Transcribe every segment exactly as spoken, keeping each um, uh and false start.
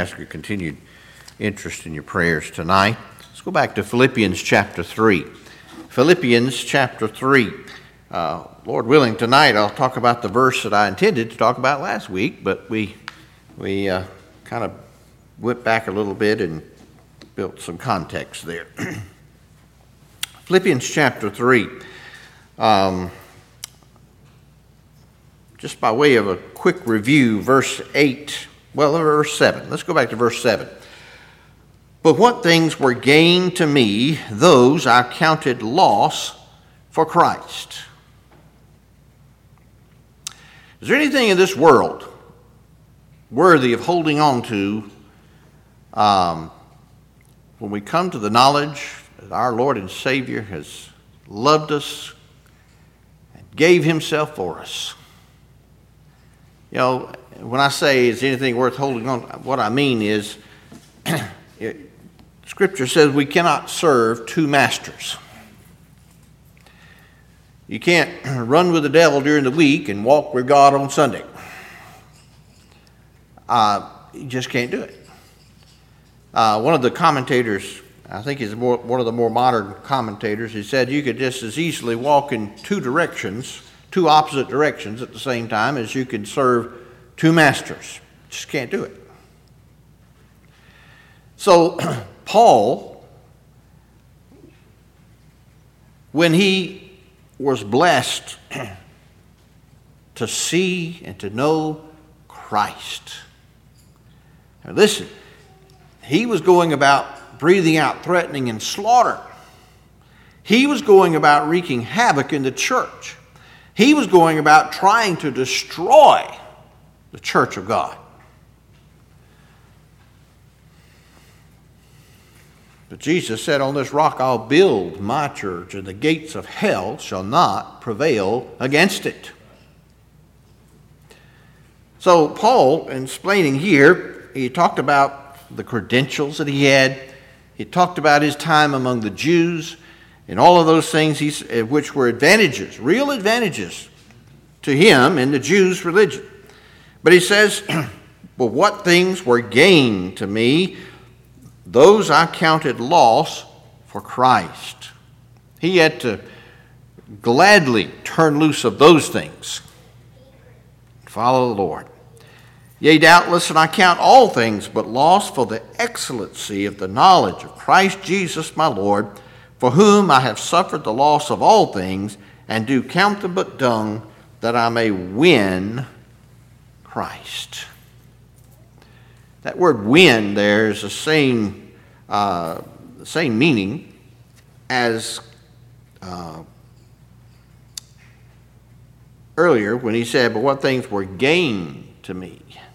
ask your continued interest in your prayers tonight. Let's go back to Philippians chapter three. Philippians chapter three. Uh, Lord willing, tonight I'll talk about the verse that I intended to talk about last week, but we we uh, kind of went back a little bit and built some context there. Philippians chapter three. Um, just by way of a quick review, verse eight, well, verse seven. Let's go back to verse seven. But what things were gain to me, those I counted loss for Christ. Is there anything in this world worthy of holding on to um, when we come to the knowledge that our Lord and Savior has loved us and gave himself for us? You know, when I say is anything worth holding on, what I mean is it, Scripture says we cannot serve two masters. You can't run with the devil during the week and walk with God on Sunday. Uh, you just can't do it. Uh, one of the commentators, I think he's more, one of the more modern commentators, he said you could just as easily walk in two directions, two opposite directions at the same time as you could serve two masters. Just can't do it. So Paul, when he was blessed to see and to know Christ. Now listen, he was going about breathing out threatening and slaughter. He was going about wreaking havoc in the church. He was going about trying to destroy the church of God. But Jesus said, on this rock I'll build my church, and the gates of hell shall not prevail against it. So Paul, in explaining here, he talked about the credentials that he had. He talked about his time among the Jews and all of those things he's, which were advantages, real advantages to him in the Jews' religion. But he says, but what things were gain to me, those I counted loss for Christ. He had to gladly turn loose of those things. Follow the Lord. Yea, doubtless, and I count all things but loss for the excellency of the knowledge of Christ Jesus my Lord, for whom I have suffered the loss of all things, and do count them but dung, that I may win Christ. That word win there is the same, uh, the same meaning as uh, earlier when he said, but what things were gain to me.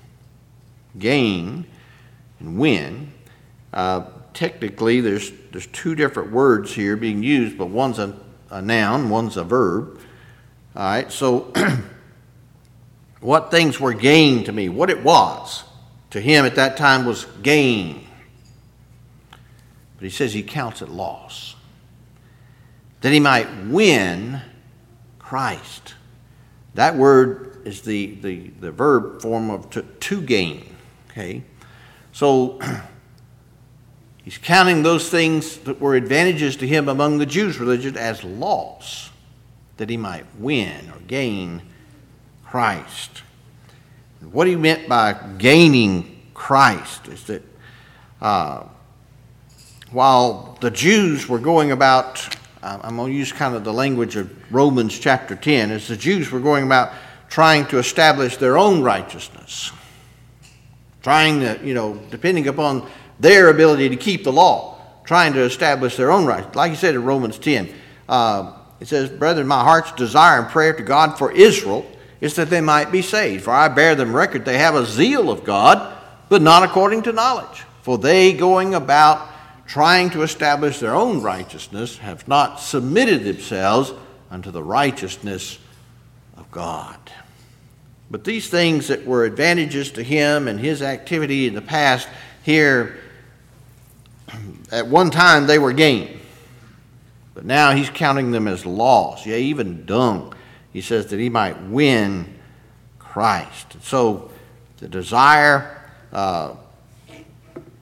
Gain and win. Uh, technically, there's there's two different words here being used, but one's a, a noun, one's a verb. All right, so what things were gain to me, what it was to him at that time was gain. But he says he counts it loss, that he might win Christ. That word is the, the, the verb form of to, to gain. Okay, so he's counting those things that were advantages to him among the Jews' religion as loss, that he might win or gain Christ. What he meant by gaining Christ is that uh, while the Jews were going about, uh, I'm going to use kind of the language of Romans chapter ten, as the Jews were going about trying to establish their own righteousness, trying to, you know, depending upon their ability to keep the law, trying to establish their own righteousness. Like he said in Romans ten, uh, it says, brethren, my heart's desire and prayer to God for Israel is that they might be saved. For I bear them record they have a zeal of God, but not according to knowledge. For they, going about trying to establish their own righteousness, have not submitted themselves unto the righteousness of God. But these things that were advantages to him and his activity in the past, here, at one time they were gain. But now he's counting them as loss, yea, even dung. He says that he might win Christ. So the desire uh,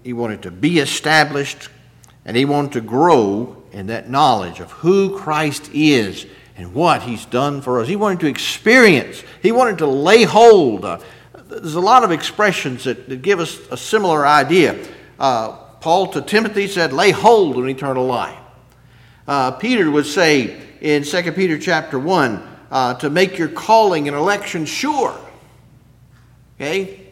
he wanted to be established, and he wanted to grow in that knowledge of who Christ is and what he's done for us. He wanted to experience. He wanted to lay hold. Uh, there's a lot of expressions that, that give us a similar idea. Uh, Paul to Timothy said, lay hold on eternal life. Uh, Peter would say in Second Peter chapter one, uh, to make your calling and election sure. Okay?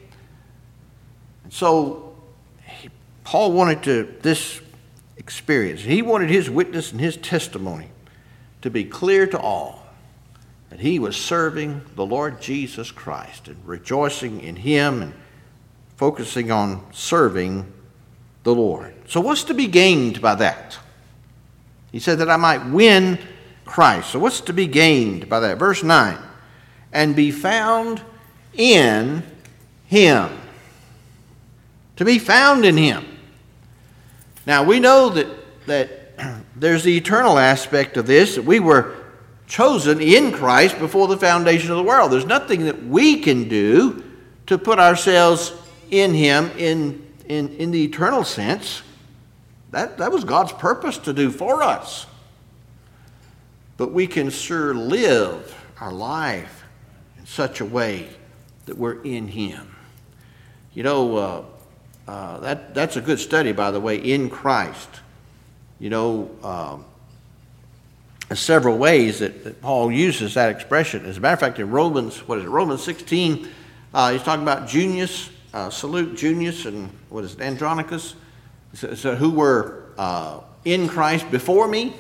So he, Paul wanted to this experience. He wanted his witness and his testimony to be clear to all that he was serving the Lord Jesus Christ and rejoicing in him and focusing on serving the Lord. So what's to be gained by that? He said that I might win Christ. So what's to be gained by that? Verse nine, and be found in him. To be found in him. Now we know that, that there's the eternal aspect of this, that we were chosen in Christ before the foundation of the world. There's nothing that we can do to put ourselves in him in, in, in the eternal sense. That, that was God's purpose to do for us. But we can sure live our life in such a way that we're in him. You know, uh, uh, that, that's a good study, by the way, in Christ. You know, um, there's several ways that, that Paul uses that expression. As a matter of fact, in Romans, what is it, Romans sixteen, uh, he's talking about Junius, uh, salute Junius and what is it, Andronicus, so, so who were uh, in Christ before me.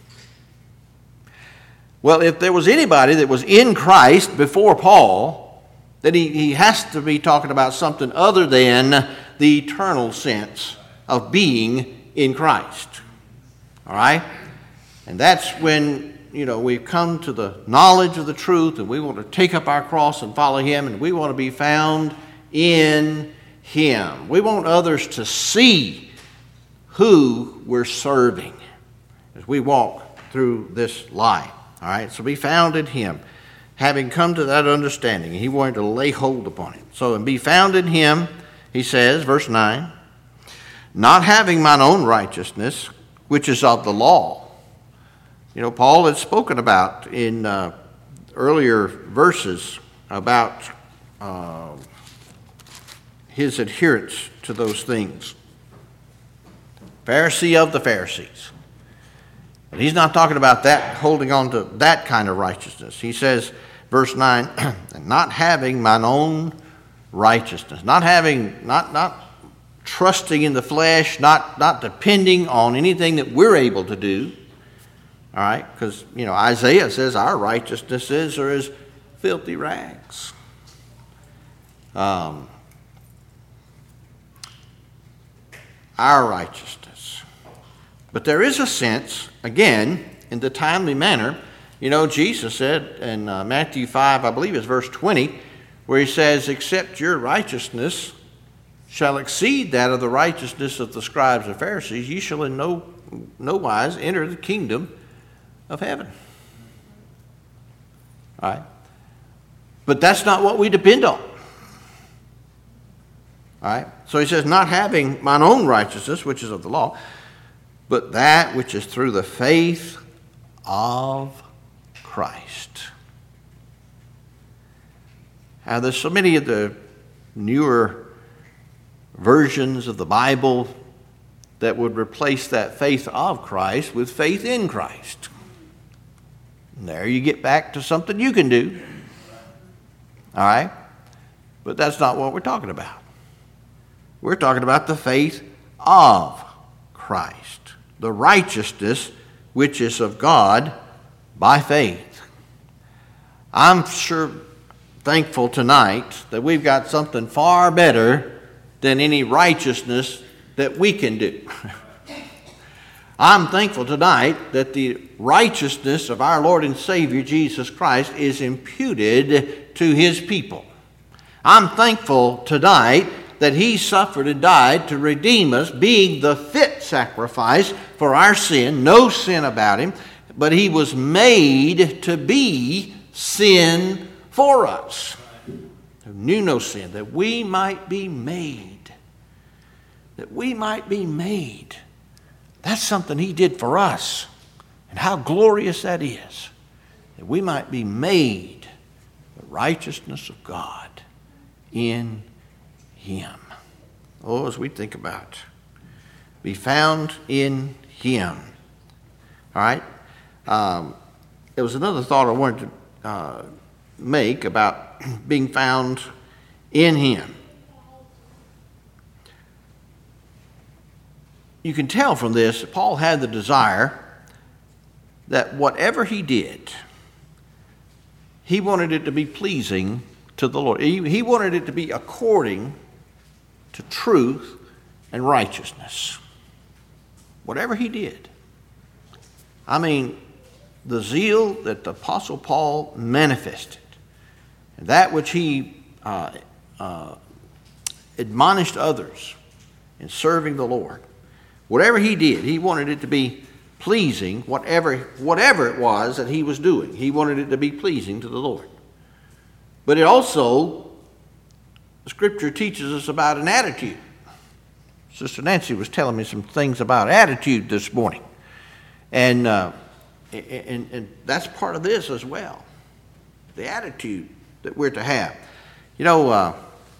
Well, if there was anybody that was in Christ before Paul, then he, he has to be talking about something other than the eternal sense of being in Christ. All right? And that's when, you know, we've come to the knowledge of the truth and we want to take up our cross and follow him, and we want to be found in him. We want others to see who we're serving as we walk through this life. All right? So be found in him. Having come to that understanding, he wanted to lay hold upon it. So, and be found in him, he says, verse nine, not having mine own righteousness, which is of the law. You know, Paul had spoken about in uh, earlier verses about uh, his adherence to those things. Pharisee of the Pharisees. But he's not talking about that, holding on to that kind of righteousness. He says, verse nine, not having mine own righteousness. Not having, not, not trusting in the flesh, not, not depending on anything that we're able to do. All right? Because, you know, Isaiah says our righteousnesses are as filthy rags. Um, our righteousness. But there is a sense, again, in the timely manner. You know, Jesus said in uh, Matthew five, I believe it's verse twenty, where he says, except your righteousness shall exceed that of the righteousness of the scribes and Pharisees, ye shall in no, no wise enter the kingdom of heaven. All right? But that's not what we depend on. All right? So he says, not having mine own righteousness, which is of the law, but that which is through the faith of Christ. Now, there's so many of the newer versions of the Bible that would replace that faith of Christ with faith in Christ. And there you get back to something you can do. All right? But that's not what we're talking about. We're talking about the faith of Christ, the righteousness which is of God by faith. I'm sure thankful tonight that we've got something far better than any righteousness that we can do. I'm thankful tonight that the righteousness of our Lord and Savior Jesus Christ is imputed to his people. I'm thankful tonight that he suffered and died to redeem us, being the fit sacrifice for our sin, no sin about him, but he was made to be sin for us, who knew no sin, that we might be made that we might be made. That's something he did for us. And how glorious that is, that we might be made the righteousness of God in him. Oh, as we think about, be found in him. All right? Um, there was another thought I wanted to uh, make about being found in him. You can tell from this that Paul had the desire that whatever he did, he wanted it to be pleasing to the Lord. He, he wanted it to be according to truth and righteousness. Whatever he did. I mean, the zeal that the Apostle Paul manifested, and that which he uh, uh, admonished others in serving the Lord, whatever he did, he wanted it to be pleasing, whatever, whatever it was that he was doing. He wanted it to be pleasing to the Lord. But it also, the Scripture teaches us about an attitude. Sister Nancy was telling me some things about attitude this morning. And, uh, and, and that's part of this as well. The attitude that we're to have. You know, uh,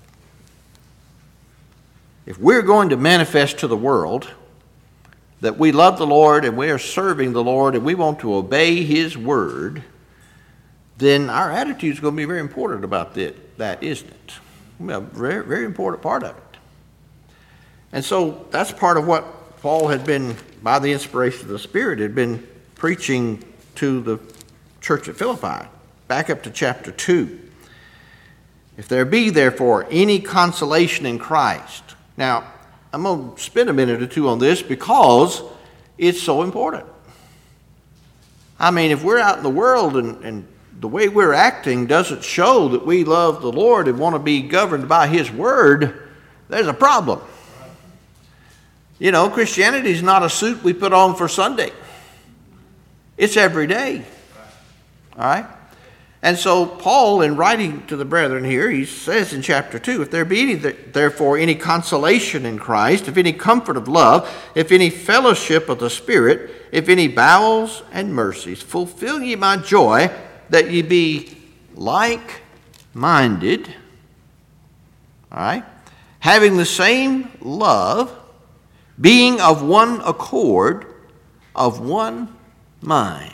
if we're going to manifest to the world that we love the Lord and we are serving the Lord and we want to obey his word, then our attitude is going to be very important about that, that isn't it? A very, very important part of it. And so that's part of what Paul had been, by the inspiration of the Spirit, had been preaching to the church at Philippi. Back up to chapter two. If there be, therefore, any consolation in Christ. Now, I'm going to spend a minute or two on this because it's so important. I mean, if we're out in the world and, and the way we're acting doesn't show that we love the Lord and want to be governed by his word, there's a problem. You know, Christianity is not a suit we put on for Sunday. It's every day. All right? And so Paul, in writing to the brethren here, he says in chapter two, if there be any, therefore any consolation in Christ, if any comfort of love, if any fellowship of the Spirit, if any bowels and mercies, fulfill ye my joy, that ye be like-minded, all right, having the same love, being of one accord, of one mind.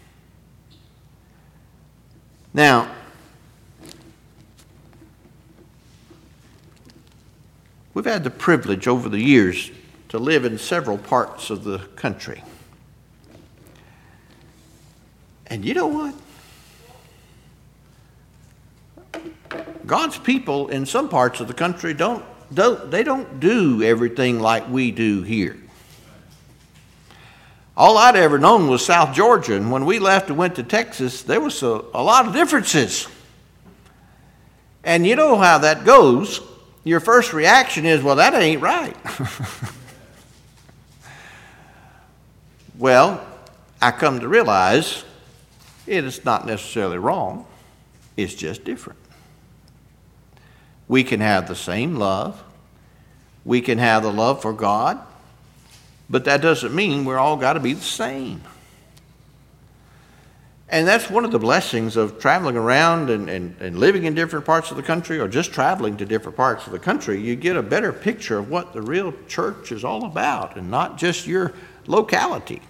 Now, we've had the privilege over the years to live in several parts of the country. And you know what? God's people in some parts of the country don't, don't they don't do everything like we do here. All I'd ever known was South Georgia, and when we left and went to Texas, there was a, a lot of differences. And you know how that goes. Your first reaction is, well, that ain't right. Well, I come to realize it is not necessarily wrong. It's just different. We can have the same love. We can have the love for God. But that doesn't mean we're all got to be the same. And that's one of the blessings of traveling around and, and, and living in different parts of the country, or just traveling to different parts of the country. You get a better picture of what the real church is all about and not just your locality.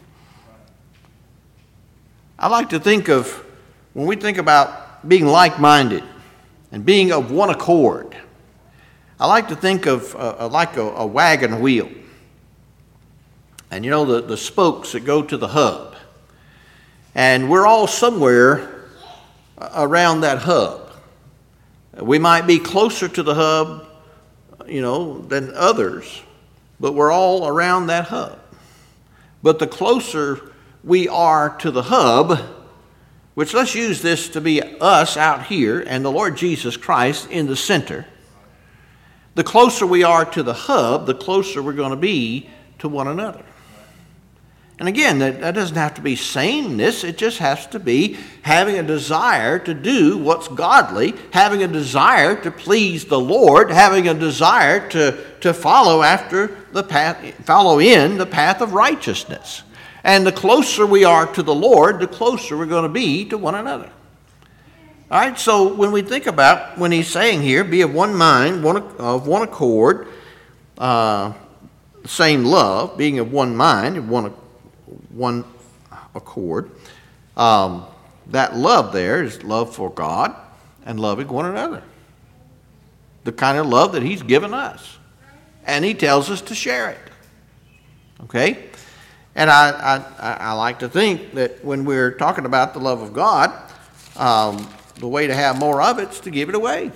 I like to think of, when we think about being like-minded and being of one accord, I like to think of uh, like a, a wagon wheel. And you know, the, the spokes that go to the hub. And we're all somewhere around that hub. We might be closer to the hub, you know, than others, but we're all around that hub. But the closer we are to the hub, which let's use this to be us out here and the Lord Jesus Christ in the center, the closer we are to the hub, the closer we're going to be to one another. And again, that, that doesn't have to be sameness. It just has to be having a desire to do what's godly, having a desire to please the Lord, having a desire to, to follow after the path, follow in the path of righteousness. And the closer we are to the Lord, the closer we're going to be to one another. All right, so when we think about, when he's saying here, be of one mind, one of one accord, uh, same love, being of one mind, one one accord. Um, that love there is love for God and loving one another. The kind of love that he's given us. And he tells us to share it. Okay? And I, I, I like to think that when we're talking about the love of God, um, the way to have more of it is to give it away.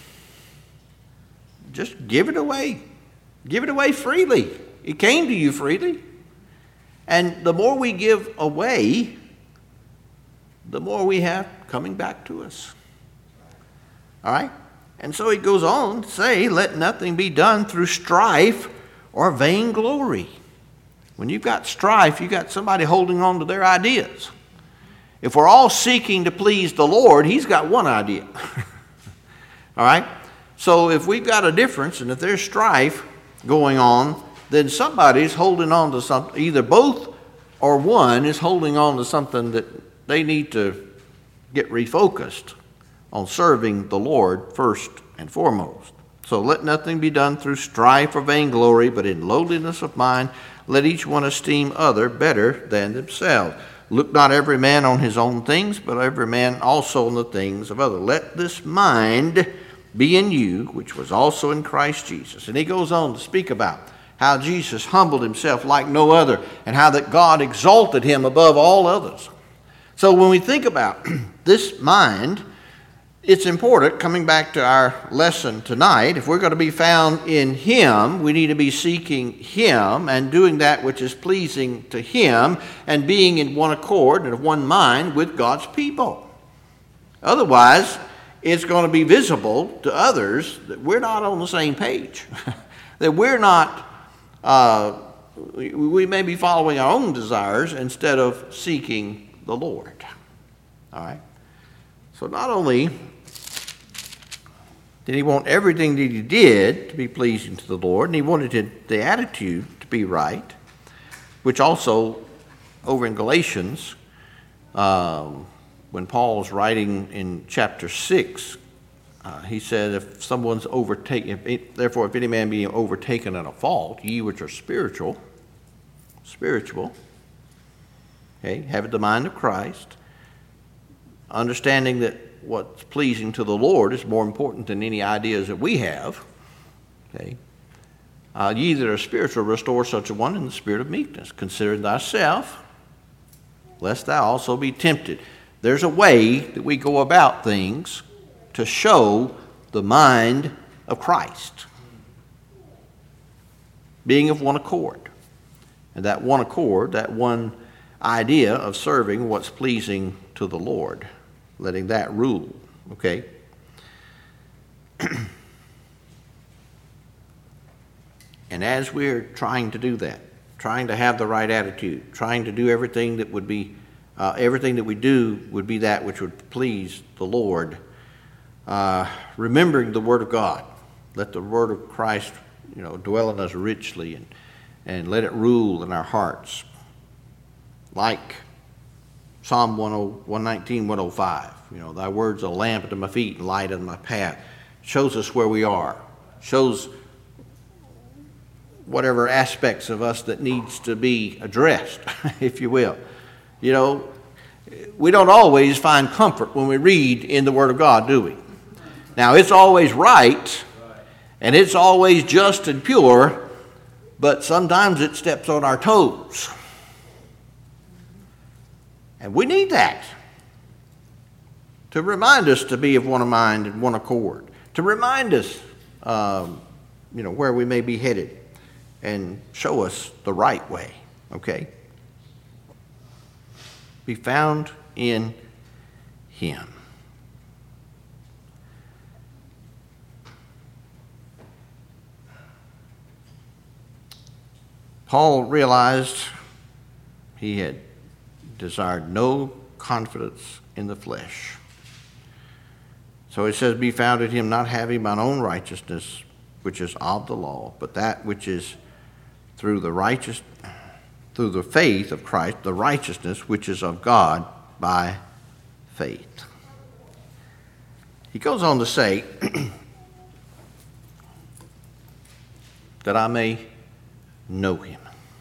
Just give it away. Give it away freely. It came to you freely. And the more we give away, the more we have coming back to us. All right? And so he goes on to say, let nothing be done through strife or vainglory. When you've got strife, you've got somebody holding on to their ideas. If we're all seeking to please the Lord, he's got one idea. All right? So if we've got a difference, and if there's strife going on, then somebody's holding on to something. Either both or one is holding on to something that they need to get refocused on serving the Lord first and foremost. So let nothing be done through strife or vainglory, but in lowliness of mind, let each one esteem other better than themselves. Look not every man on his own things, but every man also on the things of others. Let this mind be in you, which was also in Christ Jesus. And he goes on to speak about how Jesus humbled himself like no other, and how that God exalted him above all others. So when we think about this mind, it's important, coming back to our lesson tonight, if we're going to be found in him, we need to be seeking him and doing that which is pleasing to him and being in one accord and of one mind with God's people. Otherwise, it's going to be visible to others that we're not on the same page, that we're not Uh, we, we may be following our own desires instead of seeking the Lord. All right? So not only did he want everything that he did to be pleasing to the Lord, and he wanted it, the attitude to be right, which also, over in Galatians, um, when Paul's writing in chapter six, Uh, he said, if someone's overtaken, if, therefore, if any man be overtaken in a fault, ye which are spiritual, spiritual, okay, have the mind of Christ, understanding that what's pleasing to the Lord is more important than any ideas that we have, okay, uh, ye that are spiritual, restore such a one in the spirit of meekness, consider thyself, lest thou also be tempted. There's a way that we go about things to show the mind of Christ, being of one accord. And that one accord, that one idea of serving what's pleasing to the Lord, letting that rule, okay? And as we're trying to do that, trying to have the right attitude, trying to do everything that would be, uh, everything that we do would be that which would please the Lord, Uh, remembering the Word of God. Let the Word of Christ, you know, dwell in us richly, and, and let it rule in our hearts. Like Psalm one nineteen, one oh five, you know, thy word's a lamp unto my feet and light unto my path. Shows us where we are. Shows whatever aspects of us that needs to be addressed, if you will. You know, we don't always find comfort when we read in the Word of God, do we? Now, it's always right, and it's always just and pure, but sometimes it steps on our toes. And we need that to remind us to be of one mind and one accord, to remind us, um, you know, where we may be headed and show us the right way, okay? Be found in him. Paul realized he had desired no confidence in the flesh. So it says, be found in him, not having mine own righteousness, which is of the law, but that which is through the righteous, through the faith of Christ, the righteousness which is of God by faith. He goes on to say that I may know him.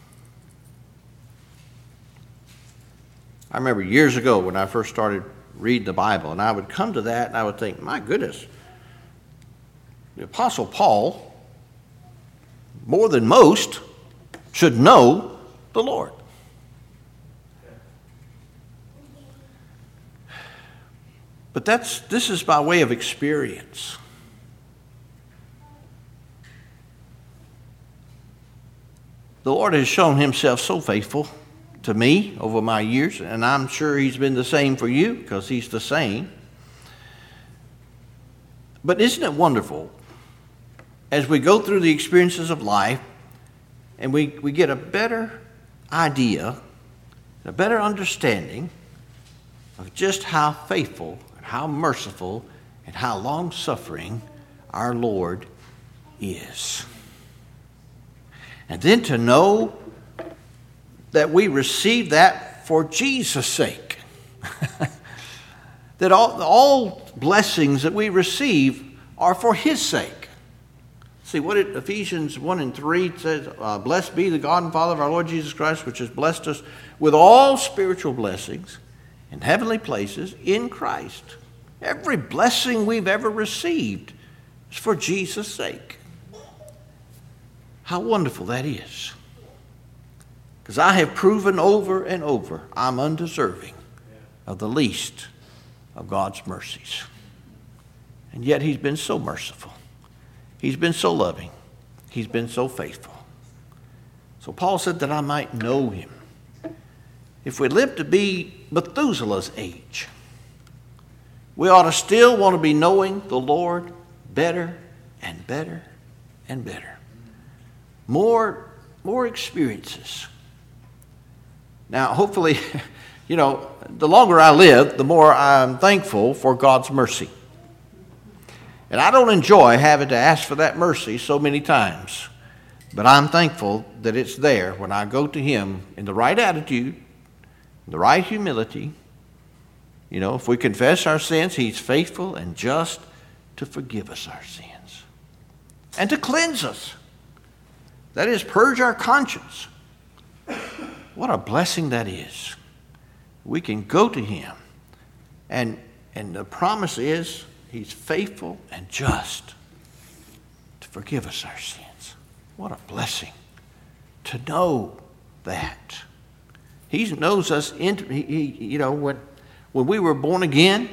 I remember years ago when I first started reading the Bible, and I would come to that and I would think, my goodness, the Apostle Paul, more than most, should know the Lord. But that's this is by way of experience. The Lord has shown himself so faithful to me over my years, and I'm sure he's been the same for you because he's the same. But isn't it wonderful as we go through the experiences of life and we, we get a better idea, a better understanding of just how faithful and how merciful and how long-suffering our Lord is. And then to know that we receive that for Jesus' sake. That all, all blessings that we receive are for his sake. See, what it, Ephesians one and three says, uh, blessed be the God and Father of our Lord Jesus Christ, which has blessed us with all spiritual blessings in heavenly places in Christ. Every blessing we've ever received is for Jesus' sake. How wonderful that is. Because I have proven over and over I'm undeserving of the least of God's mercies. And yet he's been so merciful. He's been so loving. He's been so faithful. So Paul said that I might know him. If we live to be Methuselah's age, we ought to still want to be knowing the Lord better and better and better. More, more experiences. Now, hopefully, you know, the longer I live, the more I'm thankful for God's mercy. And I don't enjoy having to ask for that mercy so many times. But I'm thankful that it's there when I go to him in the right attitude, in the right humility. You know, if we confess our sins, he's faithful and just to forgive us our sins and to cleanse us. That is, purge our conscience. What a blessing that is. We can go to him. And, and the promise is he's faithful and just to forgive us our sins. What a blessing to know that. He knows us, into, he, he, you know, when, when we were born again,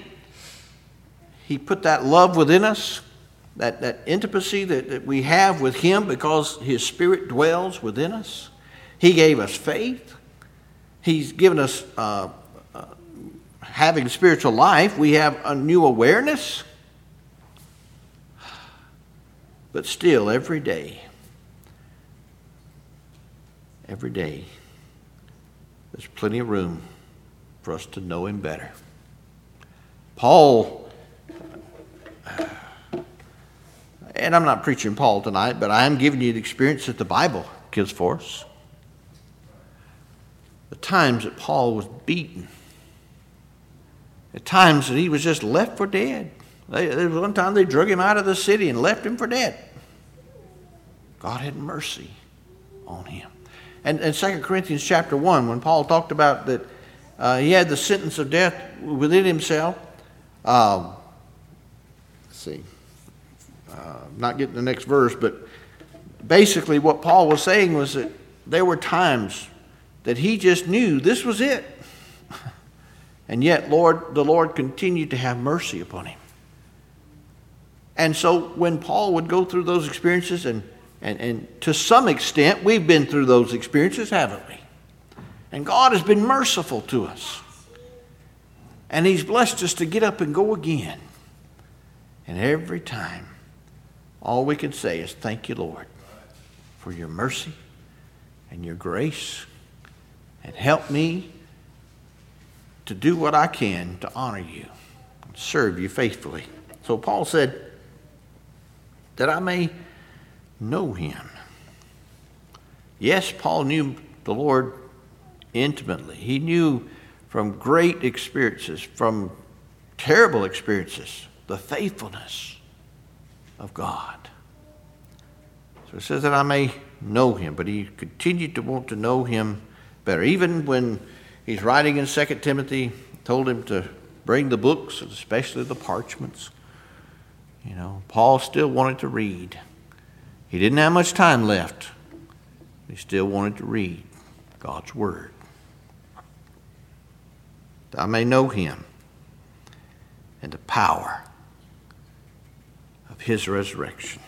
he put that love within us, that, that intimacy that, that we have with him because his Spirit dwells within us. He gave us faith. He's given us, uh, uh, having spiritual life, we have a new awareness. But still, every day, every day, there's plenty of room for us to know him better. Paul, and I'm not preaching Paul tonight, but I am giving you the experience that the Bible gives for us. The times that Paul was beaten. The times that he was just left for dead. They, there was one time they drug him out of the city and left him for dead. God had mercy on him. And in Second Corinthians chapter one, when Paul talked about that uh, he had the sentence of death within himself. Um, let's see. Uh, not getting the next verse, but basically what Paul was saying was that there were times that he just knew this was it. And yet, Lord, the Lord continued to have mercy upon him. And so when Paul would go through those experiences, and, and, and to some extent, we've been through those experiences, haven't we? And God has been merciful to us. And he's blessed us to get up and go again. And every time, all we can say is, thank you, Lord, for your mercy and your grace and help me to do what I can to honor you and serve you faithfully. So Paul said, that I may know him. Yes, Paul knew the Lord intimately. He knew from great experiences, from terrible experiences, the faithfulness of God. So it says that I may know him, but he continued to want to know him better. Even when he's writing in Second Timothy, told him to bring the books, especially the parchments. You know, Paul still wanted to read. He didn't have much time left. He still wanted to read God's word. That I may know him and the power of his resurrection.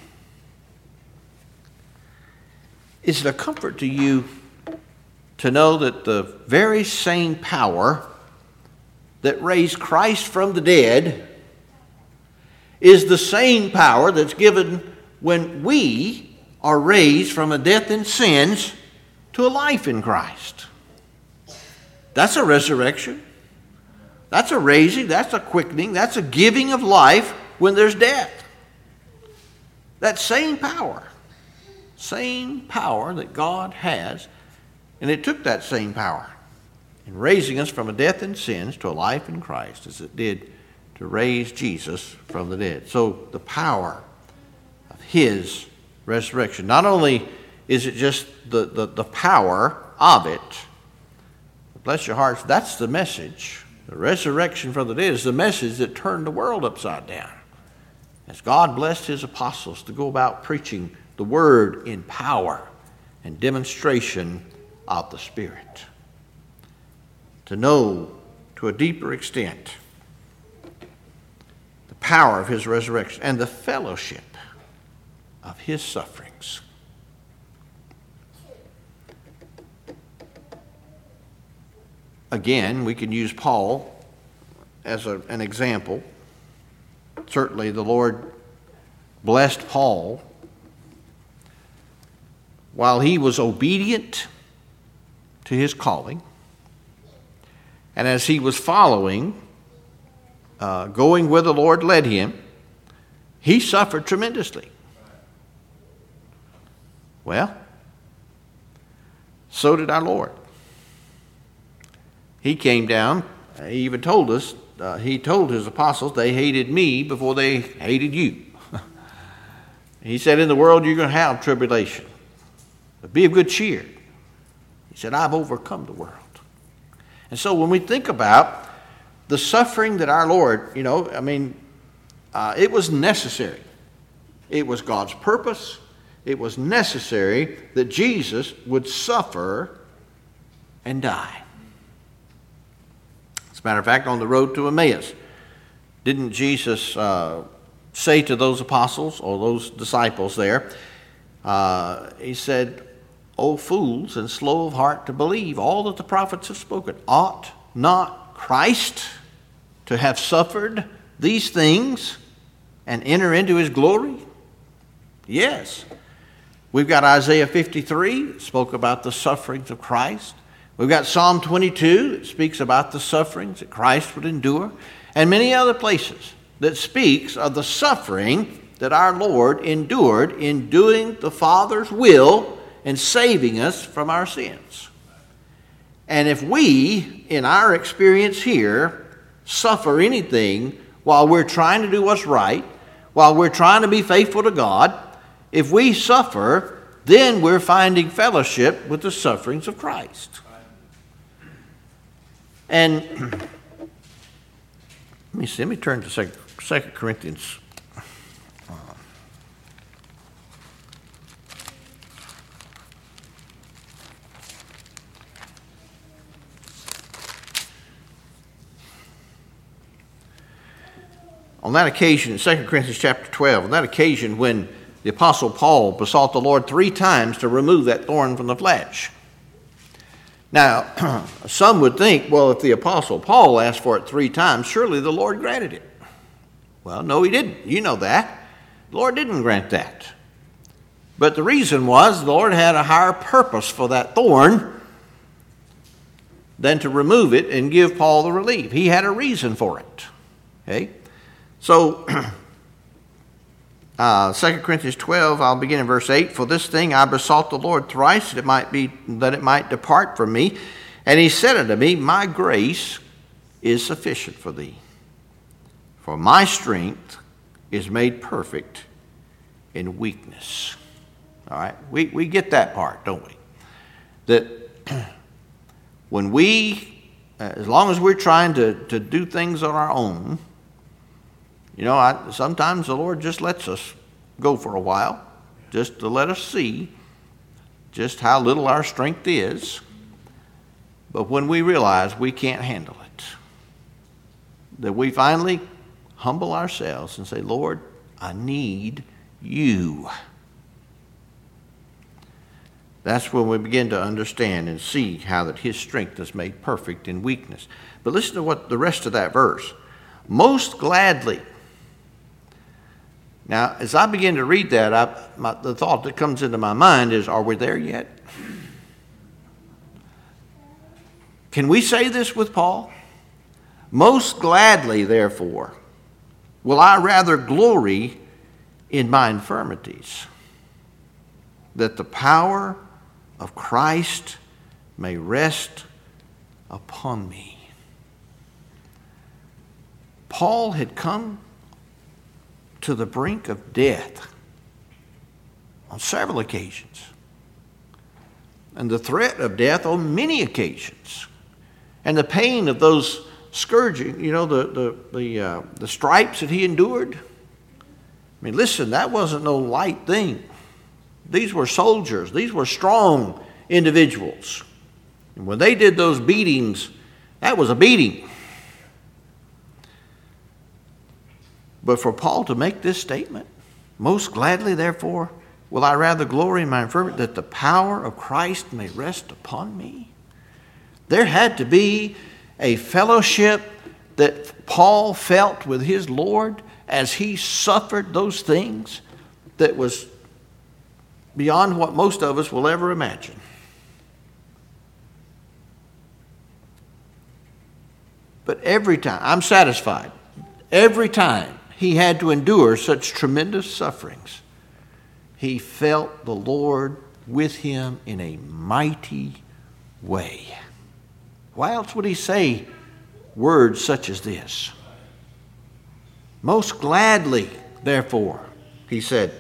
Is it a comfort to you to know that the very same power that raised Christ from the dead is the same power that's given when we are raised from a death in sins to a life in Christ? That's a resurrection. That's a raising. That's a quickening. That's a giving of life when there's death. That same power, same power that God has, and it took that same power in raising us from a death in sins to a life in Christ as it did to raise Jesus from the dead. So the power of his resurrection. Not only is it just the, the, the power of it, bless your hearts, that's the message. The resurrection from the dead is the message that turned the world upside down. As God blessed his apostles to go about preaching the word in power and demonstration of the Spirit. To know to a deeper extent the power of his resurrection and the fellowship of his sufferings. Again, we can use Paul as a, an example. Certainly the Lord blessed Paul while he was obedient to his calling. And as he was following, uh, going where the Lord led him, he suffered tremendously. Well, so did our Lord. He came down, he even told us, uh, he told his apostles, they hated me before they hated you. He said, in the world you're going to have tribulation. But be of good cheer. He said, I've overcome the world. And so when we think about the suffering that our Lord, you know, I mean, uh, it was necessary. It was God's purpose. It was necessary that Jesus would suffer and die. As a matter of fact, on the road to Emmaus, didn't Jesus uh, say to those apostles or those disciples there, uh, he said, O fools and slow of heart to believe all that the prophets have spoken. Ought not Christ to have suffered these things and enter into his glory? Yes. We've got Isaiah fifty-three that spoke about the sufferings of Christ. We've got Psalm twenty-two that speaks about the sufferings that Christ would endure. And many other places that speaks of the suffering that our Lord endured in doing the Father's will and saving us from our sins. And if we, in our experience here, suffer anything while we're trying to do what's right, while we're trying to be faithful to God, if we suffer, then we're finding fellowship with the sufferings of Christ. And let me see, let me turn to Second Corinthians. On that occasion, in Second Corinthians chapter twelve, on that occasion when the Apostle Paul besought the Lord three times to remove that thorn from the flesh. Now, some would think, well, if the Apostle Paul asked for it three times, surely the Lord granted it. Well, no, he didn't. You know that. The Lord didn't grant that. But the reason was the Lord had a higher purpose for that thorn than to remove it and give Paul the relief. He had a reason for it. Okay? So, uh, Second Corinthians twelve, I'll begin in verse eight. For this thing I besought the Lord thrice, that it might be that it might depart from me. And he said unto me, My grace is sufficient for thee, for my strength is made perfect in weakness. All right? We, we get that part, don't we? That when we, as long as we're trying to, to do things on our own, you know, I, sometimes the Lord just lets us go for a while, just to let us see just how little our strength is. But when we realize we can't handle it, that we finally humble ourselves and say, Lord, I need you. That's when we begin to understand and see how that his strength is made perfect in weakness. But listen to what the rest of that verse. Most gladly. Now, as I begin to read that, I, my, the thought that comes into my mind is, are we there yet? Can we say this with Paul? Most gladly, therefore, will I rather glory in my infirmities, that the power of Christ may rest upon me. Paul had come to the brink of death on several occasions, and the threat of death on many occasions, and the pain of those scourging, you know, the the the, uh, the stripes that he endured. I mean, listen, that wasn't no light thing. These were soldiers. These were strong individuals. And when they did those beatings, that was a beating. But for Paul to make this statement, most gladly, therefore, will I rather glory in my infirmity, that the power of Christ may rest upon me. There had to be a fellowship that Paul felt with his Lord as he suffered those things that was beyond what most of us will ever imagine. But every time, I'm satisfied, every time he had to endure such tremendous sufferings, he felt the Lord with him in a mighty way. Why else would he say words such as this? Most gladly, therefore, he said,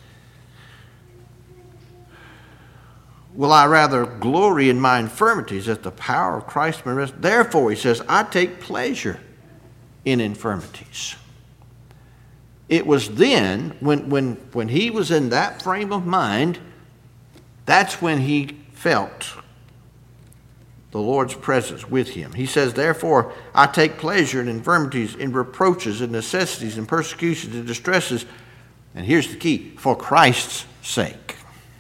will I rather glory in my infirmities, that the power of Christ may rest. Therefore, he says, I take pleasure in infirmities. It was then, when, when, when he was in that frame of mind, that's when he felt the Lord's presence with him. He says, therefore, I take pleasure in infirmities, in reproaches, in necessities, in persecutions, in distresses. And here's the key, for Christ's sake.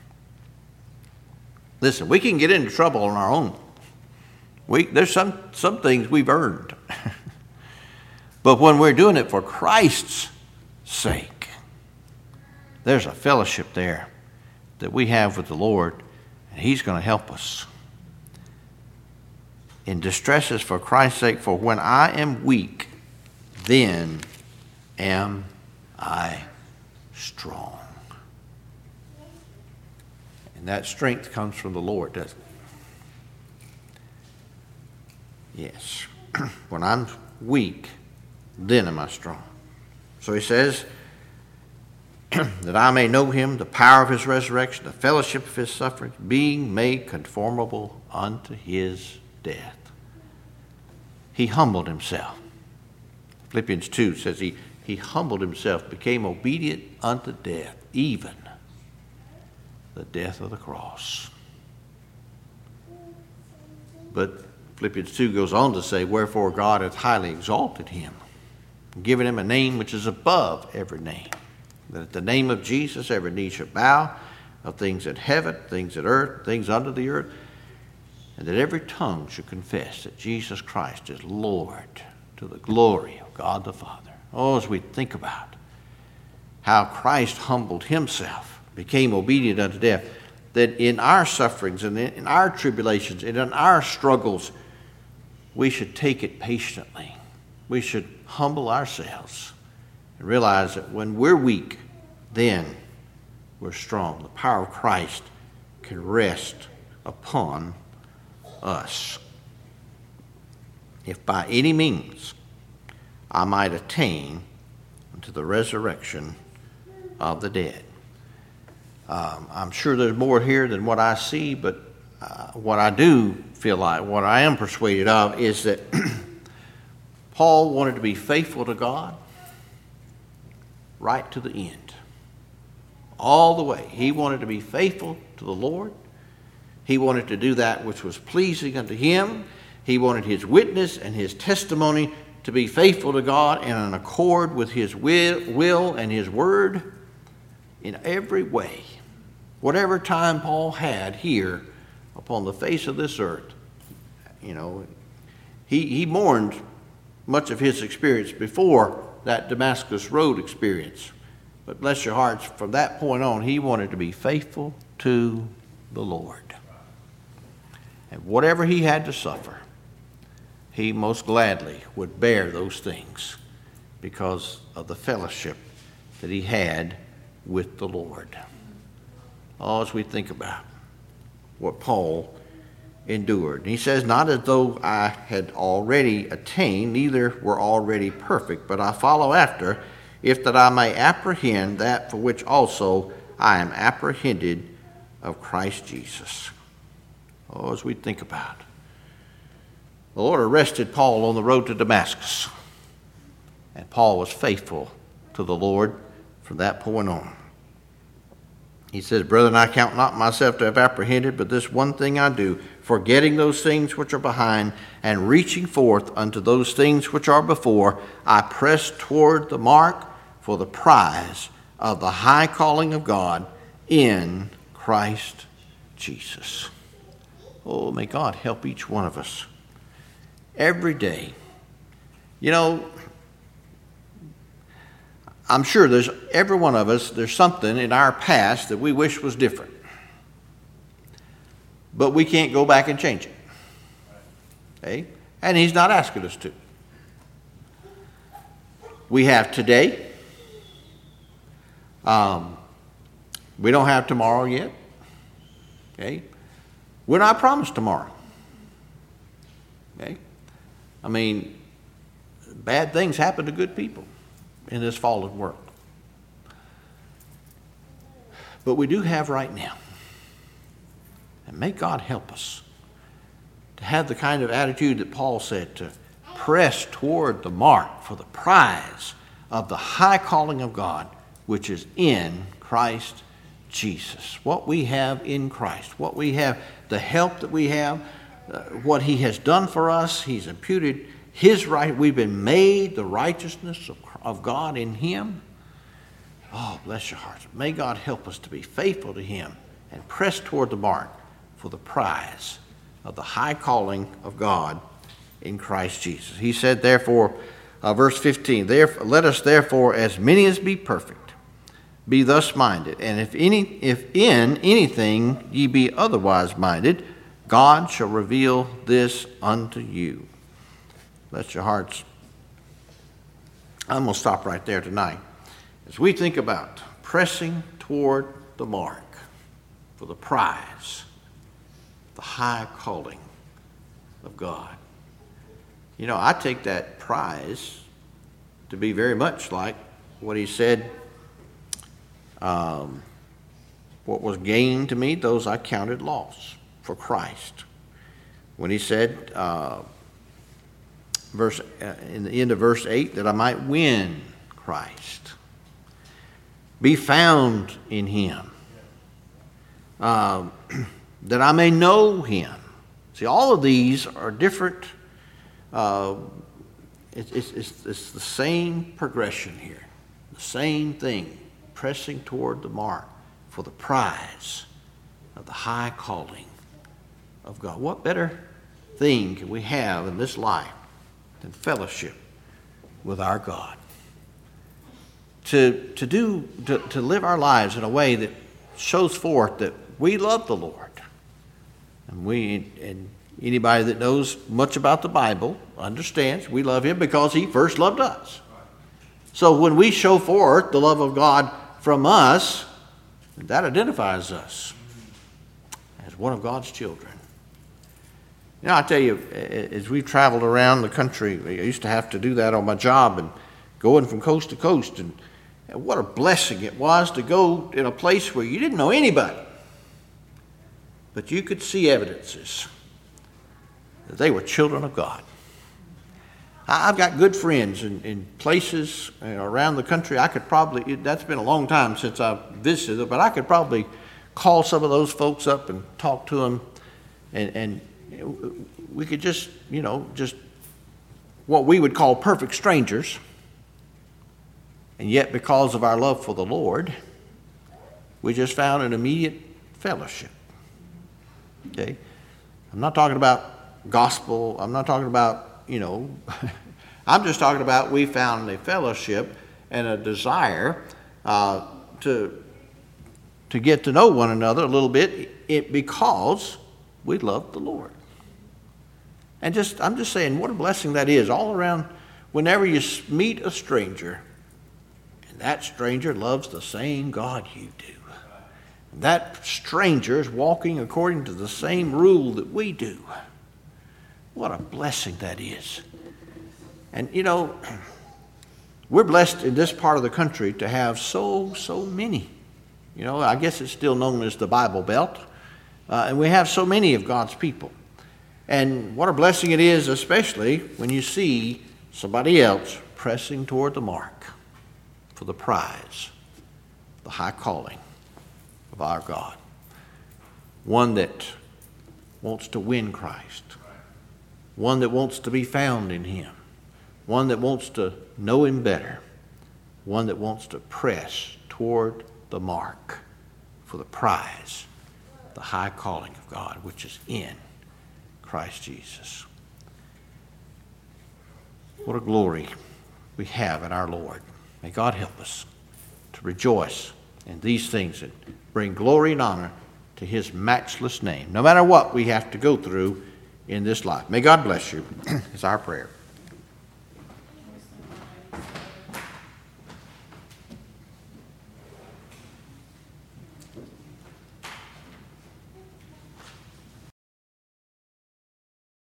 Listen, we can get into trouble on our own. We, there's some, some things we've earned. But when we're doing it for Christ's sake, there's a fellowship there that we have with the Lord, and he's going to help us. In distresses for Christ's sake, for when I am weak, then am I strong. And that strength comes from the Lord, doesn't it? Yes. When I'm weak, then am I strong. So he says, that I may know him, the power of his resurrection, the fellowship of his sufferings, being made conformable unto his death. He humbled himself. Philippians two says he, he humbled himself, became obedient unto death, even the death of the cross. But Philippians two goes on to say, wherefore God hath highly exalted him, given him a name which is above every name, that at the name of Jesus every knee shall bow, of things in heaven, things in earth, things under the earth, and that every tongue should confess that Jesus Christ is Lord, to the glory of God the Father. Oh, as we think about how Christ humbled himself, became obedient unto death, that in our sufferings and in our tribulations and in our struggles, we should take it patiently. We should humble ourselves and realize that when we're weak, then we're strong. The power of Christ can rest upon us. If by any means I might attain unto the resurrection of the dead. Um, I'm sure there's more here than what I see, but uh, what I do feel like, what I am persuaded of, is that Paul wanted to be faithful to God right to the end. All the way. He wanted to be faithful to the Lord. He wanted to do that which was pleasing unto him. He wanted his witness and his testimony to be faithful to God and in accord with his will and his word in every way. Whatever time Paul had here upon the face of this earth, you know, he, he mourned much of his experience before that Damascus Road experience. But bless your hearts, from that point on, he wanted to be faithful to the Lord. And whatever he had to suffer, he most gladly would bear those things because of the fellowship that he had with the Lord. Oh, as we think about what Paul endured. And he says, not as though I had already attained, neither were already perfect, but I follow after, if that I may apprehend that for which also I am apprehended of Christ Jesus. Oh, as we think about it. The Lord arrested Paul on the road to Damascus, and Paul was faithful to the Lord from that point on. He says, brethren, I count not myself to have apprehended, but this one thing I do, forgetting those things which are behind, and reaching forth unto those things which are before, I press toward the mark for the prize of the high calling of God in Christ Jesus. Oh, may God help each one of us every day. You know, I'm sure there's every one of us, there's something in our past that we wish was different. But we can't go back and change it. Okay? And he's not asking us to. We have today. Um, we don't have tomorrow yet. Okay? We're not promised tomorrow. Okay? I mean, bad things happen to good people in this fallen world. But we do have right now. And may God help us to have the kind of attitude that Paul said, to press toward the mark for the prize of the high calling of God, which is in Christ Jesus. What we have in Christ, what we have, the help that we have, uh, what he has done for us, he's imputed his right. We've been made the righteousness of, of God in him. Oh, bless your hearts. May God help us to be faithful to him and press toward the mark for the prize of the high calling of God in Christ Jesus. He said, therefore, uh, verse fifteen, therefore, let us therefore, as many as be perfect, be thus minded. And if any, if in anything ye be otherwise minded, God shall reveal this unto you. Bless your hearts. I'm going to stop right there tonight. As we think about pressing toward the mark for the prize, the high calling of God. You know, I take that prize to be very much like what he said, um, what was gain to me, those I counted loss for Christ. When he said, uh, verse uh, in the end of verse eight, that I might win Christ, be found in him, uh, that I may know him. See, all of these are different. Uh, it's, it's, it's, it's the same progression here, the same thing, pressing toward the mark for the prize of the high calling of God. What better thing can we have in this life than fellowship with our God? To, to do to, to live our lives in a way that shows forth that we love the Lord, and we and Anybody that knows much about the Bible understands we love him because he first loved us. So when we show forth the love of God from us, that identifies us as one of God's children. You know, I tell you, as we've traveled around the country, I used to have to do that on my job and going from coast to coast. And what a blessing it was to go in a place where you didn't know anybody, but you could see evidences that they were children of God. I've got good friends in, in places you know, around the country. I could probably, that's been a long time since I've visited, but I could probably call some of those folks up and talk to them. And, and we could just, you know, just what we would call perfect strangers. And yet because of our love for the Lord, we just found an immediate fellowship. Okay? I'm not talking about gospel. I'm not talking about You know, I'm just talking about we found a fellowship and a desire uh, to to get to know one another a little bit it, because we love the Lord. And just I'm just saying what a blessing that is all around whenever you meet a stranger and that stranger loves the same God you do. That stranger is walking according to the same rule that we do. What a blessing that is. And, you know, we're blessed in this part of the country to have so, so many. You know, I guess it's still known as the Bible Belt. Uh, and we have so many of God's people. And what a blessing it is, especially when you see somebody else pressing toward the mark for the prize, the high calling of our God. One that wants to win Christ. One that wants to be found in him. One that wants to know him better. One that wants to press toward the mark for the prize, the high calling of God, which is in Christ Jesus. What a glory we have in our Lord. May God help us to rejoice in these things that bring glory and honor to his matchless name, no matter what we have to go through in this life. May God bless you, is our prayer.